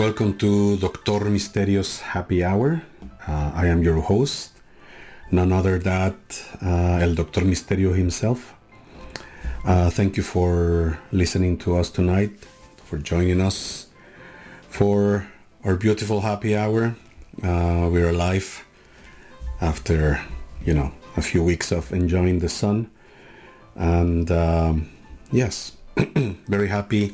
Welcome to Doctor Misterios Happy Hour. I am your host, none other than El Doctor Misterio himself. Thank you for listening to us tonight, for joining us for our beautiful happy hour. We're alive after, a few weeks of enjoying the sun. And yes, very happy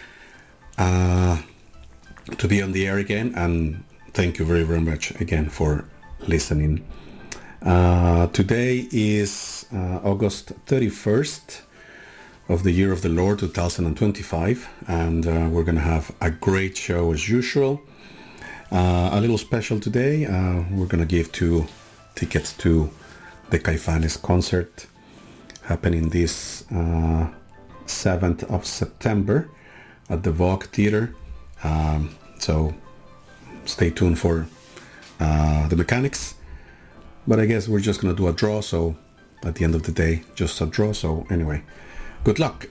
to be on the air again, and thank you very, very much again for listening. Today is August 31st of the year of the Lord 2025, and we're gonna have a great show as usual. A little special today. We're gonna give 2 tickets to the Caifanes concert happening this 7th of September at the Vogue Theater. So stay tuned for the mechanics. But I guess we're just going to do a draw. So at the end of the day, just a draw. So anyway, good luck.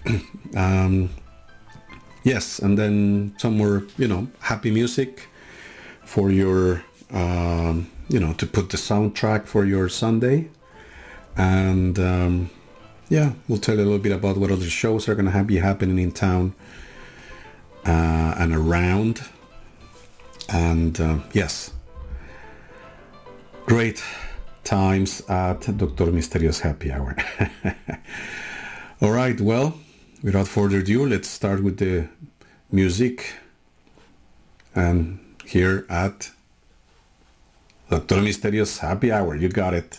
Yes, and then some more, happy music for your, to put the soundtrack for your Sunday. And we'll tell you a little bit about what other shows are going to be happening in town and around. And yes, great times at Dr. Misterio's Happy Hour. All right, well, without further ado, let's start with the music. And here at Dr. Misterio's Happy Hour, you got it.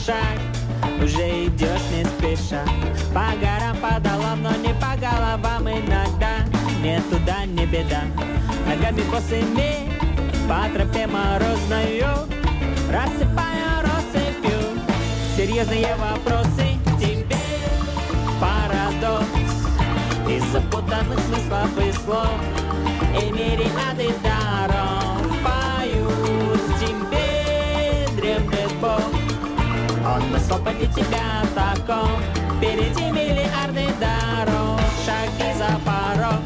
шаг, уже идешь не спеша. По горам, по долам, но не по головам иногда. Не туда, не беда. Ногами босыми по тропе морозною, рассыпая россыпью серьезные вопросы к тебе. Парадокс из запутанных смыслов и слов и мириады даров поют тебе, дремлет Бог. Он мысл поди тебя таком, впереди миллиарды дорог, шаги за порог.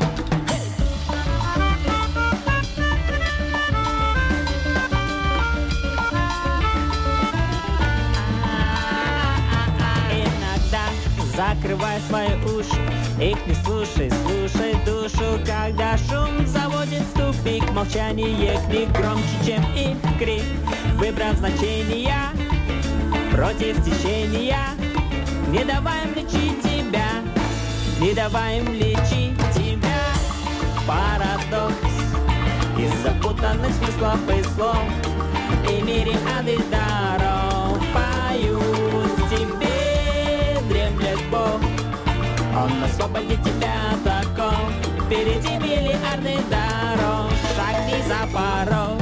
Закрывай свои уши, их не слушай, слушай душу. Когда шум заводит в тупик, молчание книг громче, чем их крик. Выбрав значения против течения, не давай им лечить тебя, не давай им лечить тебя. Парадокс из запутанных смыслов и слов и мириады даров поют тебе. Бог, Он освободит тебя таком, впереди миллиарды дорог, шагни за порог.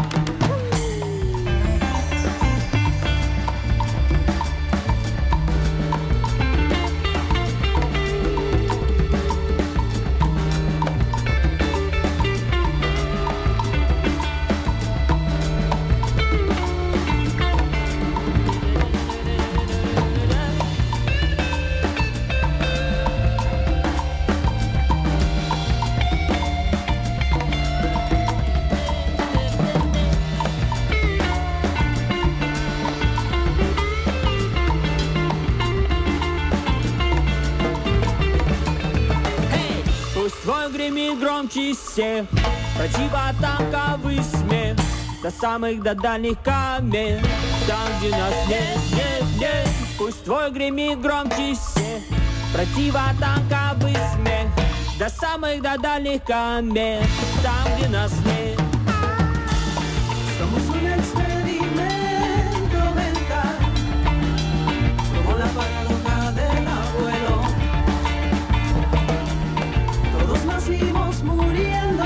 Гремит громче всех, противотанковый смех до самых до дальних камер, там, где нас нет, нет, нет. Пусть твой гремит громче всех, противотанковый смех до самых до дальних камер, там, где нас нет. Somos un experimento mental, como la paradoja del abuelo. Todos nacimos muriendo,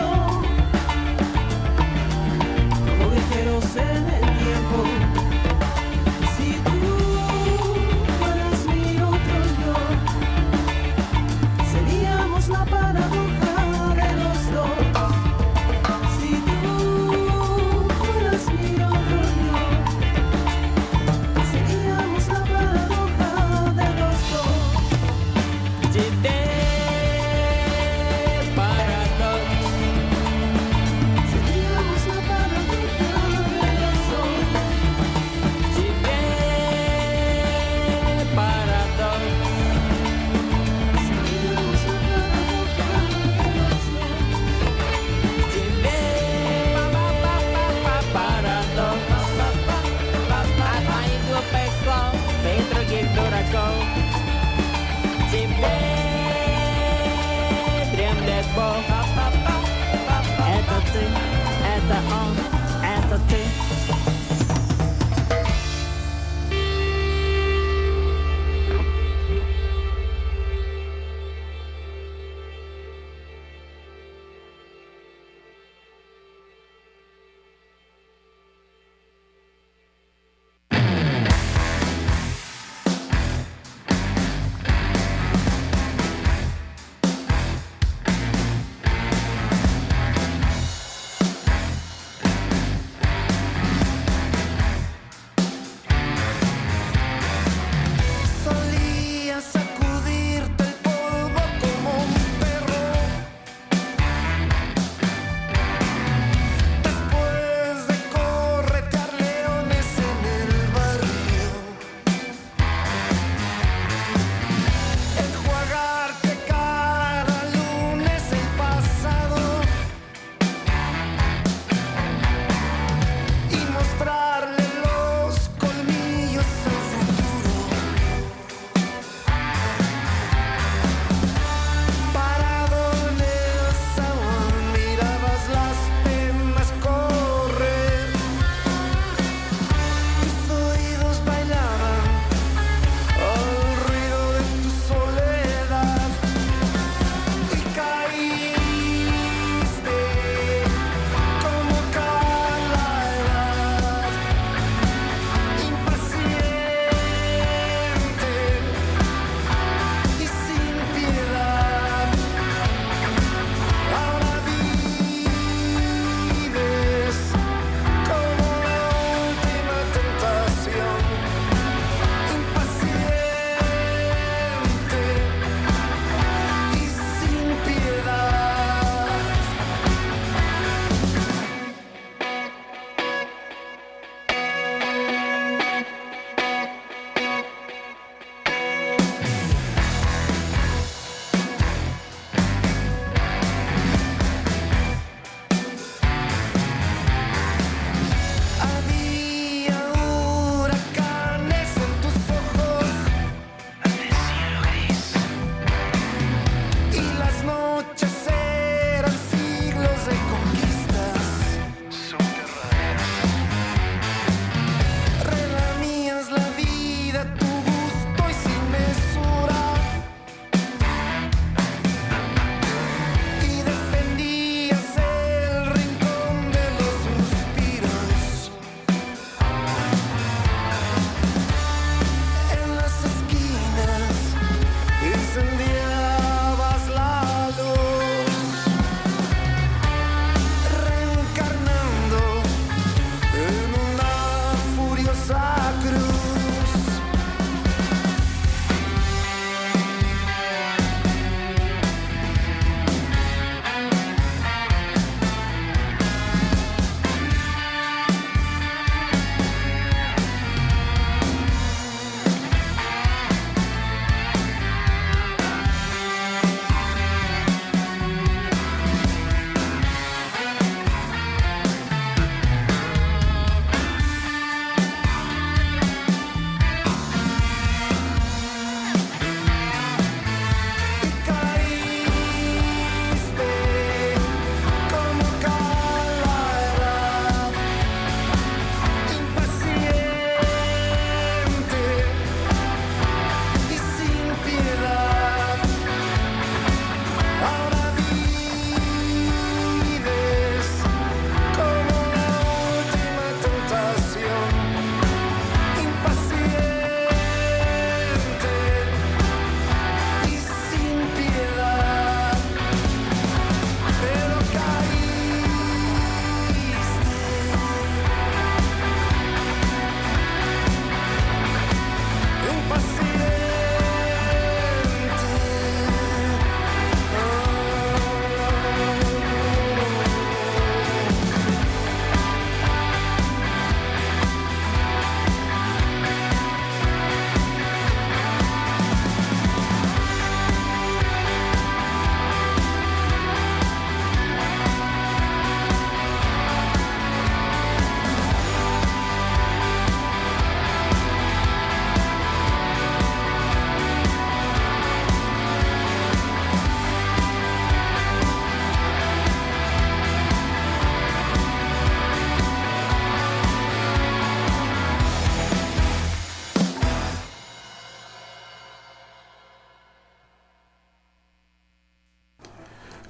como viajeros en el tiempo. Si tú fueras mi otro yo, seríamos la paradoja de los dos. Si tú fueras mi otro yo, seríamos la paradoja de los dos. Это ты, это он, это ты.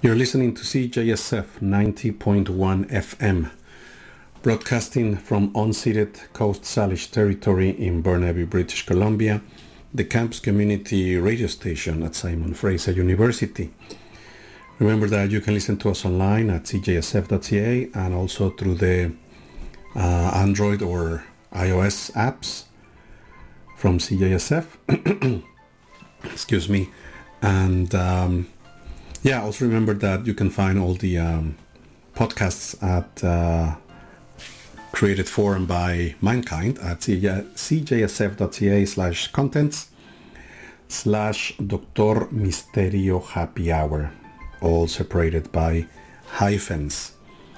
You're listening to CJSF 90.1 FM, broadcasting from unceded Coast Salish territory in Burnaby, British Columbia, the campus community radio station at Simon Fraser University. Remember that you can listen to us online at cjsf.ca and also through the Android or iOS apps from CJSF. Excuse me. And also remember that you can find all the podcasts at created for and by Mankind at cjsf.ca/contents/Dr. Misterio Happy Hour, all separated by hyphens.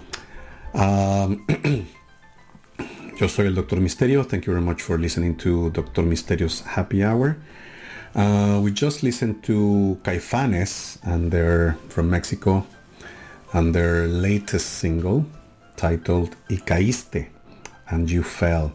Yo soy el Dr. Misterio. Thank you very much for listening to Dr. Misterio's Happy Hour. We just listened to Caifanes, and they're from Mexico, and their latest single titled Y Caíste, and You Fell.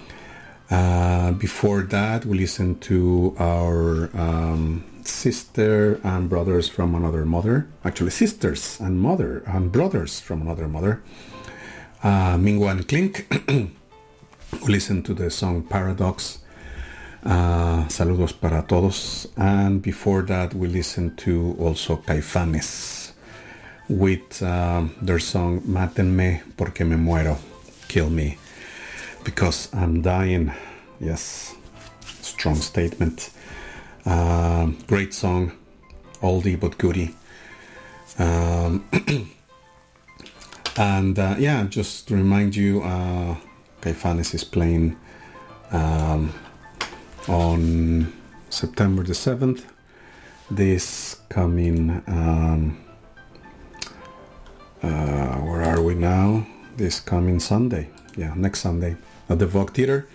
Before that, we listened to our sister and brothers from another mother, actually sisters and mother and brothers from another mother, Mingua and Clink. We listened to the song Paradox, Saludos para todos, and before that we listened to also Caifanes with their song Mátenme porque me muero, kill me because I'm dying. Yes, strong statement. Great song, oldie but goodie. And just to remind you, Caifanes is playing on September the 7th, this coming, where are we now? This coming Sunday, next Sunday at the Vogue Theatre.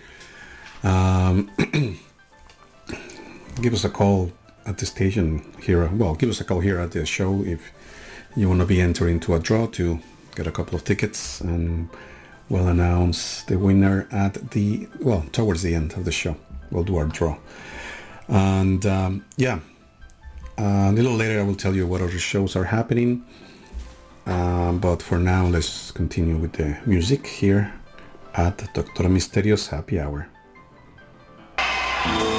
Give us a call at the station here, give us a call here at the show if you want to be entering into a draw to get a couple of tickets, and we'll announce the winner at towards the end of the show. We'll do our draw. And a little later I will tell you what other shows are happening. But for now, let's continue with the music here at Dr. Misterio's Happy Hour.